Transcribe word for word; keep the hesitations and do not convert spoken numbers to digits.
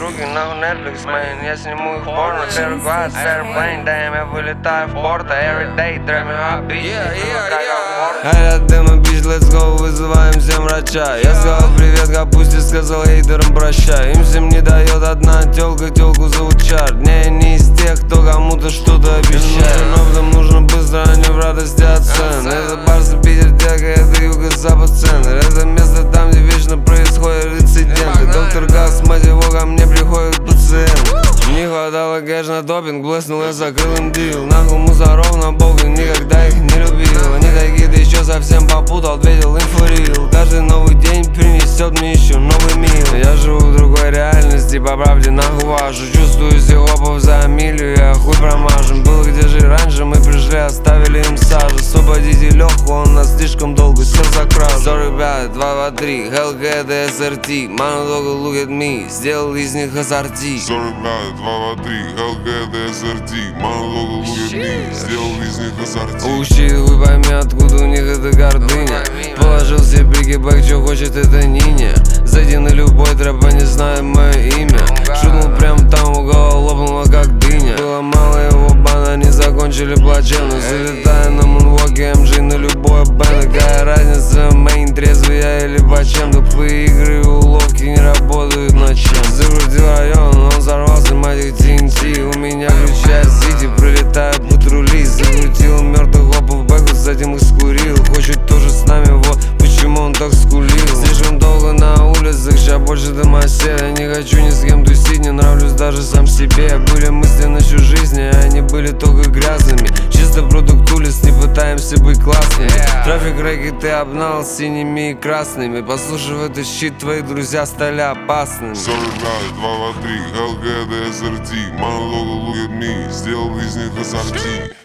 руки, нахуй Netflix, man. Я сниму их порно, первый класс, первый плейн, damn, я вылетаю в порто. Every day, трэп me heartbeat, Айля дыма, бич, let's go, вызываем всем врача. Я сказал привет капусте, сказал хейтерам прощай. Им всем не дает одна тёлка, тёлку зовут Чарт. Не, я не из тех, кто кому-то что-то обещает. Но потом нужно быстро, а не в радости от цен. Это Барса, Питер, Дека, это юго-запад, центр. Это место там, где вечно происходят инциденты. Доктор Газ, мать его, ко мне приходит пациент. Не хватало кэш на допинг, блеснул, я закрыл им дил. Нахуй мусоров на бога, никогда их не любил. Они такие, ты еще совсем попутал, ответил инфорил. Каждый новый день принесет мне еще новый мил. Я живу в другой реальности, по правде нахуй вашу. Чувствую сихопов за милю, я хуй промажем. Был где же раньше, мы пришли, оставили им сажу. Освободите Леху, он нас слишком долго сел за кражу. сорок пять, два два три, Hellcat эс эр ти. Mano dog look at me, сделал из них ассорти. сорок пять, два два три, Hellcat эс эр ти. Mano dog look at me, сделал из них ассорти. Учи, вы пойми, откуда у них эта гордыня. Положил себе брики-бэк, что хочет это Ниня. Зайди на любой трэп, они знают мое имя. Шутнул прям там, угол лопнула как дыня. Было мало его бана, они закончили плачевно. Залетая на мунвоке, эм джей на любой бэнд. Какая разница, мейн, трезвый я или почем. Тупые игры и уловки не работают ночам. Закрутил район, он взорвался, мать их ти эн ти. У меня ключи от Сити, прилетают патрули. Закрутил мертвых хопов бэку, с этим их скурил. Хочет тоже с нами, вот почему он так скулил. Слишком долго на улицах, ща больше домосед. Я не хочу ни с кем тусить, не нравлюсь даже сам себе. Были мысли насчет жизни, а они были только грязными. Чисто продукт улиц, не пытаемся быть классными. Трафик рэки ты обнал синими и красными. Послушав этот щит, твои друзья стали опасными. сорок пять, два два три, Hellcat эс эр ти. Mano dog look at me, сделал из них ассорти.